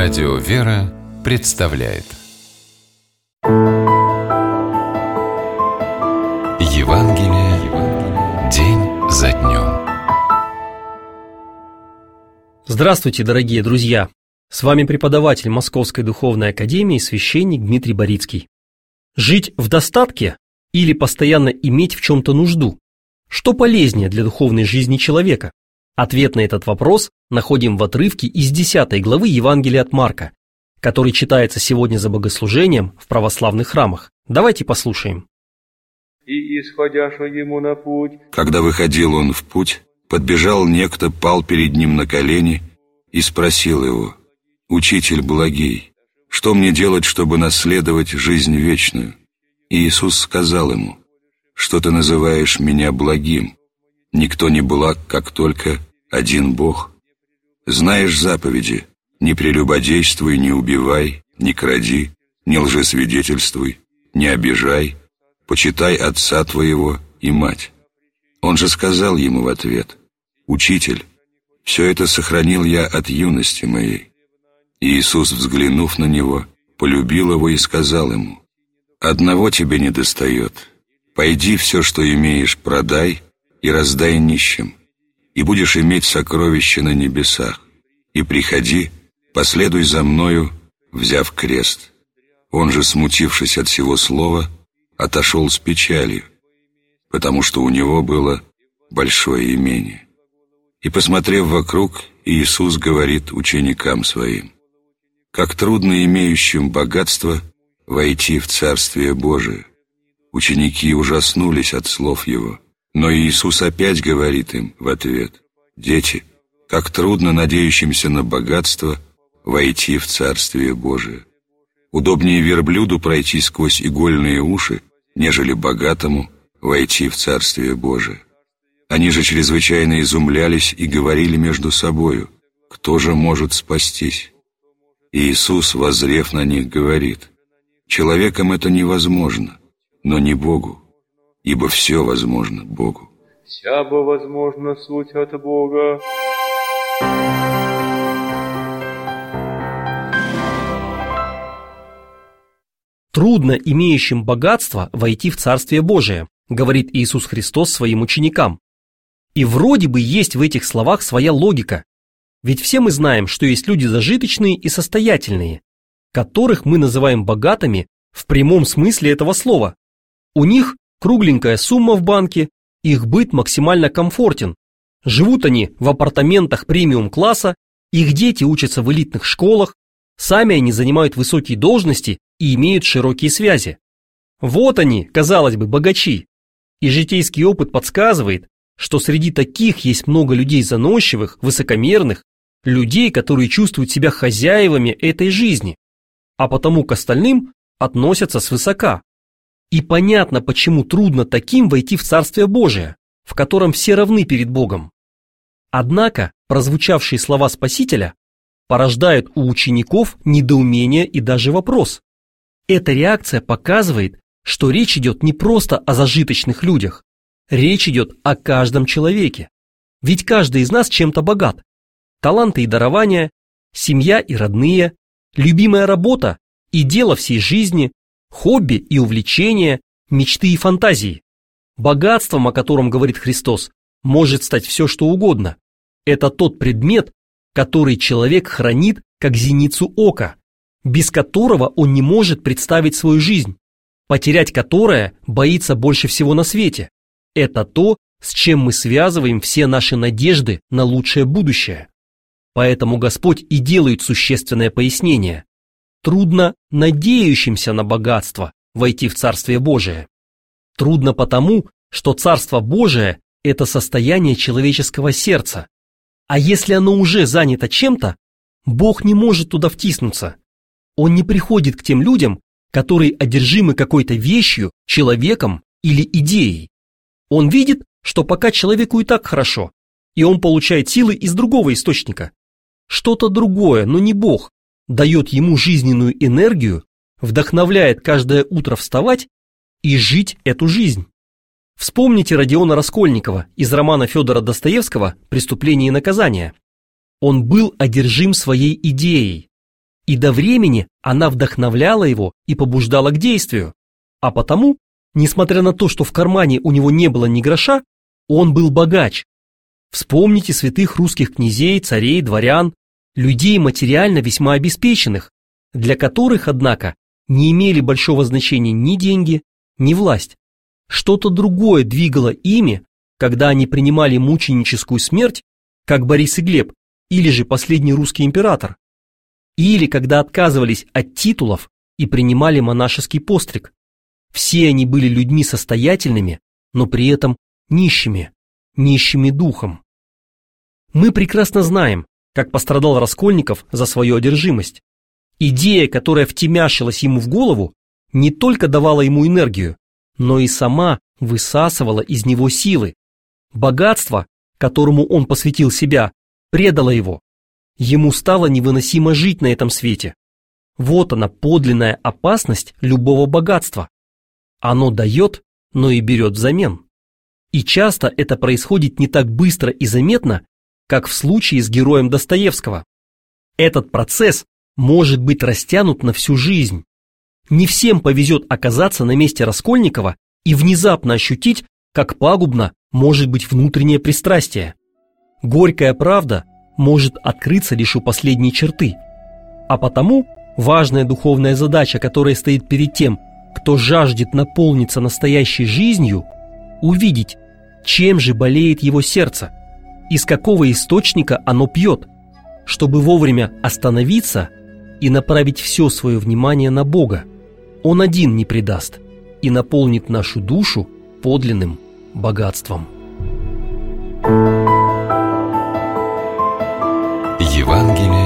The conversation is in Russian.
Радио «Вера» представляет Евангелие день за днем. Здравствуйте, дорогие друзья! С вами преподаватель Московской духовной академии, священник Дмитрий Борицкий. Жить в достатке или постоянно иметь в чем-то нужду? Что полезнее для духовной жизни человека? Ответ на этот вопрос находим в отрывке из 10 главы Евангелия от Марка, который читается сегодня за богослужением в православных храмах. Давайте послушаем. И исходяша ему на путь. Когда выходил он в путь, подбежал некто, пал перед ним на колени и спросил его: «Учитель благий, что мне делать, чтобы наследовать жизнь вечную?» И Иисус сказал ему: «Что ты называешь меня благим? Никто не благ, как только один Бог. Знаешь заповеди: не прелюбодействуй, не убивай, не кради, не лжесвидетельствуй, не обижай, почитай отца твоего и мать». Он же сказал ему в ответ: «Учитель, все это сохранил я от юности моей». И Иисус, взглянув на него, полюбил его и сказал ему: «Одного тебе недостает. Пойди, все, что имеешь, продай и раздай нищим, и будешь иметь сокровища на небесах. И приходи, последуй за мною, взяв крест». Он же, смутившись от сего слова, отошел с печалью, потому что у него было большое имение. И, посмотрев вокруг, Иисус говорит ученикам своим: «Как трудно имеющим богатство войти в Царствие Божие». Ученики ужаснулись от слов Его, но Иисус опять говорит им в ответ: «Дети, как трудно надеющимся на богатство войти в Царствие Божие. Удобнее верблюду пройти сквозь игольные уши, нежели богатому войти в Царствие Божие». Они же чрезвычайно изумлялись и говорили между собою: «Кто же может спастись?» И Иисус, воззрев на них, говорит: «Человеком это невозможно, но не Богу, ибо все возможно Богу». «Всябо возможно суть от Бога». «Трудно имеющим богатство войти в Царствие Божие», говорит Иисус Христос своим ученикам. И вроде бы есть в этих словах своя логика. Ведь все мы знаем, что есть люди зажиточные и состоятельные, которых мы называем богатыми в прямом смысле этого слова. У них кругленькая сумма в банке, их быт максимально комфортен. Живут они в апартаментах премиум-класса, их дети учатся в элитных школах, сами они занимают высокие должности и имеют широкие связи. Вот они, казалось бы, богачи. И житейский опыт подсказывает, что среди таких есть много людей заносчивых, высокомерных, людей, которые чувствуют себя хозяевами этой жизни, а потому к остальным относятся свысока. И понятно, почему трудно таким войти в Царствие Божие, в котором все равны перед Богом. Однако прозвучавшие слова Спасителя порождают у учеников недоумение и даже вопрос. Эта реакция показывает, что речь идет не просто о зажиточных людях, речь идет о каждом человеке. Ведь каждый из нас чем-то богат. Таланты и дарования, семья и родные, любимая работа и дело всей жизни, хобби и увлечения, мечты и фантазии. Богатством, о котором говорит Христос, может стать все, что угодно. Это тот предмет, который человек хранит как зеницу ока, без которого он не может представить свою жизнь, потерять которое боится больше всего на свете. Это то, с чем мы связываем все наши надежды на лучшее будущее. Поэтому Господь и делает существенное пояснение. Трудно надеющимся на богатство войти в Царствие Божие. Трудно потому, что Царство Божие – это состояние человеческого сердца. А если оно уже занято чем-то, Бог не может туда втиснуться. Он не приходит к тем людям, которые одержимы какой-то вещью, человеком или идеей. Он видит, что пока человеку и так хорошо, и он получает силы из другого источника. Что-то другое, но не Бог, дает ему жизненную энергию, вдохновляет каждое утро вставать и жить эту жизнь. Вспомните Родиона Раскольникова из романа Федора Достоевского «Преступление и наказание». Он был одержим своей идеей. и до времени она вдохновляла его и побуждала к действию. А потому, несмотря на то, что в кармане у него не было ни гроша, он был богач. Вспомните святых русских князей, царей, дворян, людей материально весьма обеспеченных, для которых, однако, не имели большого значения ни деньги, ни власть. Что-то другое двигало ими, когда они принимали мученическую смерть, как Борис и Глеб, или же последний русский император, или когда отказывались от титулов и принимали монашеский постриг. Все они были людьми состоятельными, но при этом нищими духом. Мы прекрасно знаем, как пострадал Раскольников за свою одержимость. Идея, которая втемяшилась ему в голову, не только давала ему энергию, но и сама высасывала из него силы. Богатство, которому он посвятил себя, предало его. Ему стало невыносимо жить на этом свете. Вот она, подлинная опасность любого богатства. Оно дает, но и берет взамен. И часто это происходит не так быстро и заметно, как в случае с героем Достоевского. Этот процесс может быть растянут на всю жизнь. Не всем повезет оказаться на месте Раскольникова и внезапно ощутить, как пагубно может быть внутреннее пристрастие. Горькая правда может открыться лишь у последней черты. А потому важная духовная задача, которая стоит перед тем, кто жаждет наполниться настоящей жизнью, увидеть, чем же болеет его сердце, из какого источника оно пьет, чтобы вовремя остановиться и направить все свое внимание на Бога. Он один не предаст и наполнит нашу душу подлинным богатством. Евангелие